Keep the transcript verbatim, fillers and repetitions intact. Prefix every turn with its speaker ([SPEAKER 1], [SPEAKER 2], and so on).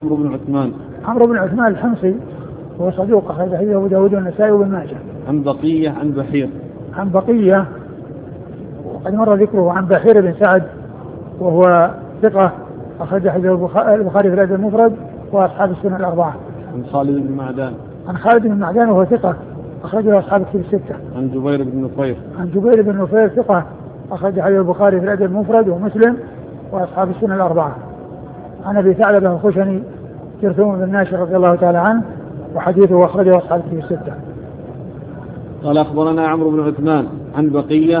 [SPEAKER 1] عمرو بن عثمان.
[SPEAKER 2] عمرو بن عثمان الحمصي هو صدوق أخرج حديثه أبو داود والنسائي وابن ماجه.
[SPEAKER 1] عن بقية عن بحير.
[SPEAKER 2] عن بقية وقد مر ذكره عن بحير بن سعد وهو ثقة أخرج حديثه البخاري في الأدب المفرد وأصحاب السنن الأربعة.
[SPEAKER 1] عن خالد بن معدان.
[SPEAKER 2] عن خالد بن معدان وهو ثقة أخرجه أصحاب الكتب الستة.
[SPEAKER 1] عن جبير بن نفير.
[SPEAKER 2] عن جبير بن نفير ثقة أخرج حديث البخاري في الأدب المفرد ومسلم وأصحاب السنن الأربعة. عن أبي ثعلبة الخشني جرثوم بن ناشر رضي الله تعالى عنه وحديثه أخرجه أصحاب الكتب الستة.
[SPEAKER 1] قال أخبرنا عمرو بن عثمان عن بقية